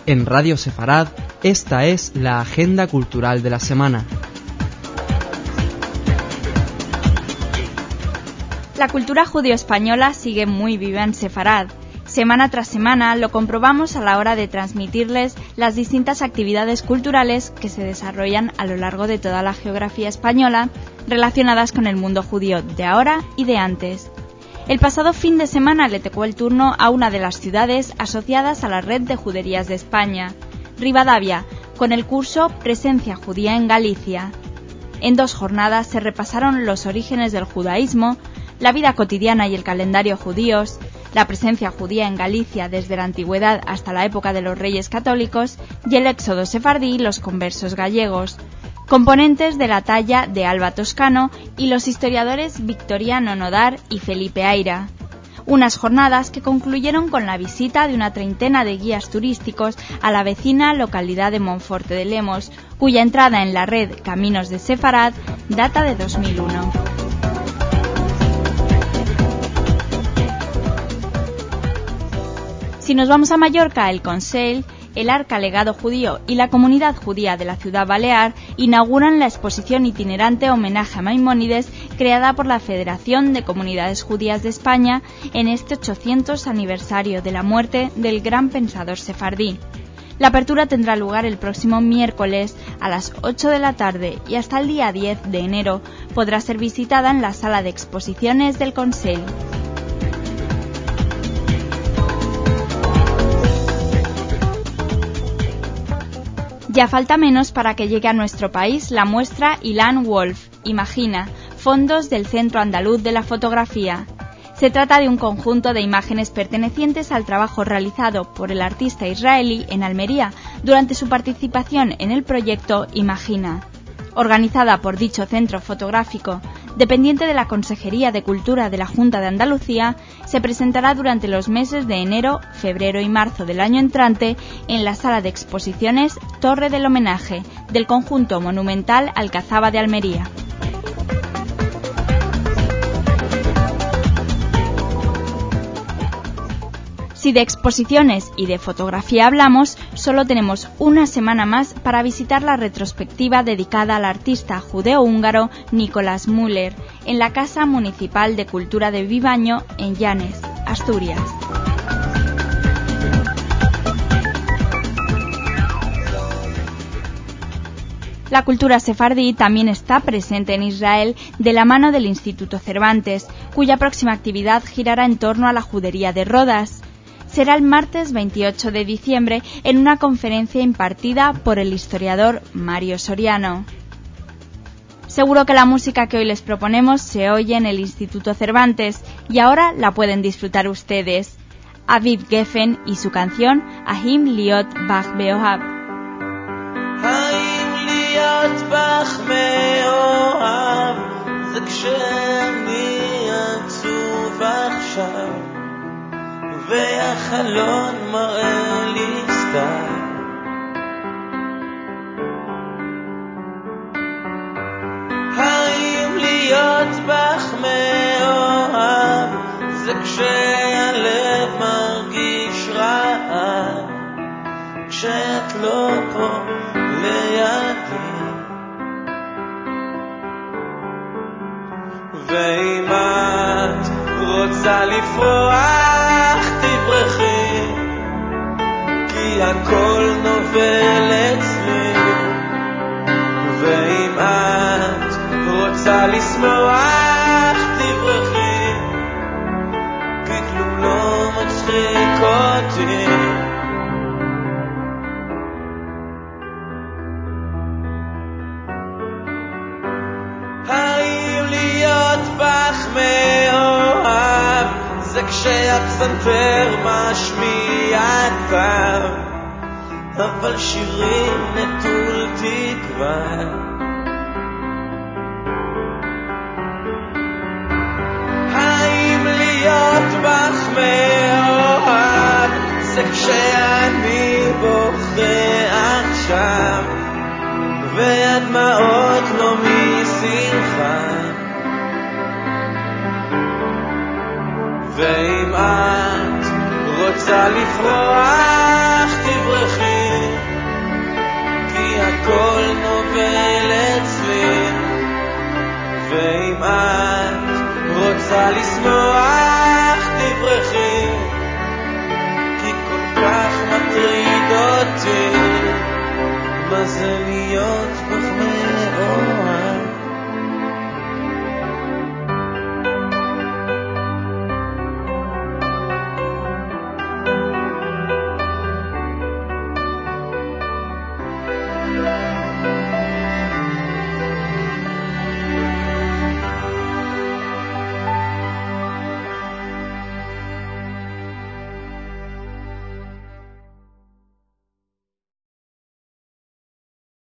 En Radio Sefarad, esta es la agenda cultural de la semana. La cultura judío-española sigue muy viva en Sefarad. Semana tras semana lo comprobamos a la hora de transmitirles las distintas actividades culturales que se desarrollan a lo largo de toda la geografía española relacionadas con el mundo judío de ahora y de antes. El pasado fin de semana le tocó el turno a una de las ciudades asociadas a la Red de Juderías de España, Rivadavia, con el curso Presencia Judía en Galicia. En 2 jornadas se repasaron los orígenes del judaísmo, la vida cotidiana y el calendario judíos, la presencia judía en Galicia desde la antigüedad hasta la época de los Reyes Católicos y el éxodo sefardí y los conversos gallegos, componentes de la talla de Alba Toscano y los historiadores Victoriano Nodar y Felipe Aira. Unas jornadas que concluyeron con la visita de una treintena de guías turísticos a la vecina localidad de Monforte de Lemos, cuya entrada en la red Caminos de Sefarad data de 2001. Si nos vamos a Mallorca, el Consell, el Arca Legado Judío y la comunidad judía de la ciudad balear inauguran la exposición itinerante Homenaje a Maimónides creada por la Federación de Comunidades Judías de España en este 800 aniversario de la muerte del gran pensador sefardí. La apertura tendrá lugar el próximo miércoles a las 8 de la tarde y hasta el día 10 de enero podrá ser visitada en la sala de exposiciones del Consell. Ya falta menos para que llegue a nuestro país la muestra Ilan Wolf, Imagina, fondos del Centro Andaluz de la Fotografía. Se trata de un conjunto de imágenes pertenecientes al trabajo realizado por el artista israelí en Almería durante su participación en el proyecto Imagina. Organizada por dicho centro fotográfico, dependiente de la Consejería de Cultura de la Junta de Andalucía, se presentará durante los meses de enero, febrero y marzo del año entrante en la sala de exposiciones Torre del Homenaje del conjunto monumental Alcazaba de Almería. Si de exposiciones y de fotografía hablamos, solo tenemos una semana más para visitar la retrospectiva dedicada al artista judeo-húngaro Nicolás Müller en la Casa Municipal de Cultura de Vivaño en Llanes, Asturias. La cultura sefardí también está presente en Israel de la mano del Instituto Cervantes, cuya próxima actividad girará en torno a la judería de Rodas. Será el martes 28 de diciembre en una conferencia impartida por el historiador Mario Soriano. Seguro que la música que hoy les proponemos se oye en el Instituto Cervantes y ahora la pueden disfrutar ustedes. Aviv Geffen y su canción Ahim Liot Bach Beohab. Ahim Liot Bach Beohab זה כשאני עצוב עכשיו והחלון מראה לי סתם האם להיות בך מאוהב זה כשהלב מרגיש רעב כשאת לא פה לידי ואם את רוצה לפרוח תברחי כי הכל נובל אצלי ואם את רוצה לשמוח תברחי כי כלום לא מצחיק אותי האם להיות בך מאוהב זה כשהפסנתר משמיע טעם אבל שירים נטול תקווה האם להיות בך מאוהב זה כשאני בוכה עכשיו והדמעות לא משמחה ואם את רוצה לפרוח תברחי הכל נובל אצלי ואם את רוצה לשמוח